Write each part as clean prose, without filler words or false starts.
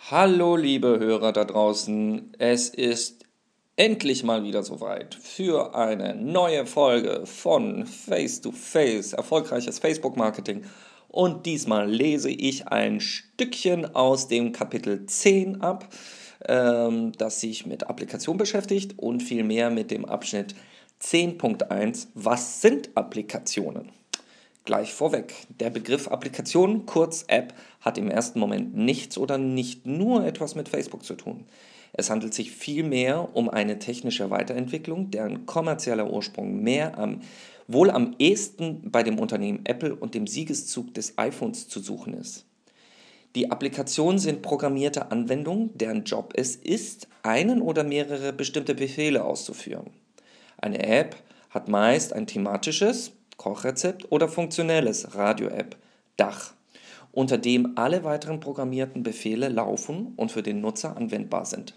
Hallo liebe Hörer da draußen, es ist endlich mal wieder soweit für eine neue Folge von Face to Face, erfolgreiches Facebook-Marketing. Und diesmal lese ich ein Stückchen aus dem Kapitel 10 ab, das sich mit Applikation beschäftigt und vielmehr mit dem Abschnitt 10.1. Was sind Applikationen? Gleich vorweg, der Begriff Applikation, kurz App, hat im ersten Moment nichts oder nicht nur etwas mit Facebook zu tun. Es handelt sich vielmehr um eine technische Weiterentwicklung, deren kommerzieller Ursprung wohl am ehesten bei dem Unternehmen Apple und dem Siegeszug des iPhones zu suchen ist. Die Applikationen sind programmierte Anwendungen, deren Job es ist, einen oder mehrere bestimmte Befehle auszuführen. Eine App hat meist ein thematisches Kochrezept oder funktionelles Radio-App Dach, unter dem alle weiteren programmierten Befehle laufen und für den Nutzer anwendbar sind.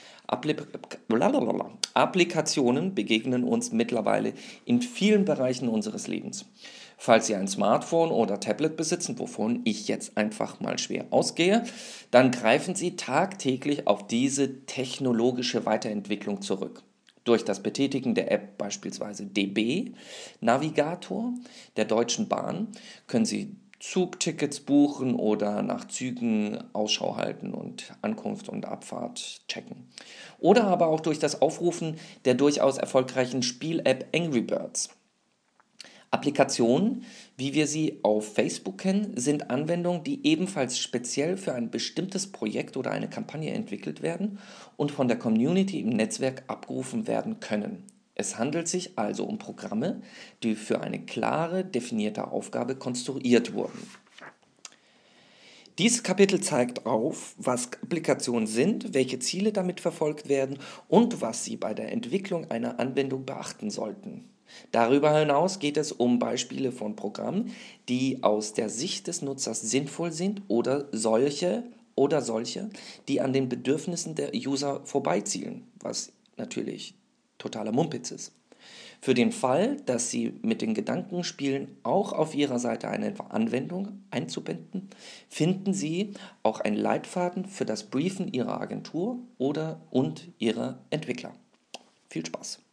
Applikationen begegnen uns mittlerweile in vielen Bereichen unseres Lebens. Falls Sie ein Smartphone oder Tablet besitzen, wovon ich jetzt einfach mal schwer ausgehe, dann greifen Sie tagtäglich auf diese technologische Weiterentwicklung zurück. Durch das Betätigen der App beispielsweise DB Navigator der Deutschen Bahn können Sie Zugtickets buchen oder nach Zügen Ausschau halten und Ankunft und Abfahrt checken. Oder aber auch durch das Aufrufen der durchaus erfolgreichen Spiel-App Angry Birds. Applikationen, wie wir sie auf Facebook kennen, sind Anwendungen, die ebenfalls speziell für ein bestimmtes Projekt oder eine Kampagne entwickelt werden und von der Community im Netzwerk abgerufen werden können. Es handelt sich also um Programme, die für eine klare, definierte Aufgabe konstruiert wurden. Dieses Kapitel zeigt auf, was Applikationen sind, welche Ziele damit verfolgt werden und was Sie bei der Entwicklung einer Anwendung beachten sollten. Darüber hinaus geht es um Beispiele von Programmen, die aus der Sicht des Nutzers sinnvoll sind oder solche, die an den Bedürfnissen der User vorbeizielen, was natürlich totaler Mumpitz ist. Für den Fall, dass Sie mit den Gedanken spielen, auch auf Ihrer Seite eine Anwendung einzubinden, finden Sie auch einen Leitfaden für das Briefen Ihrer Agentur und Ihrer Entwickler. Viel Spaß!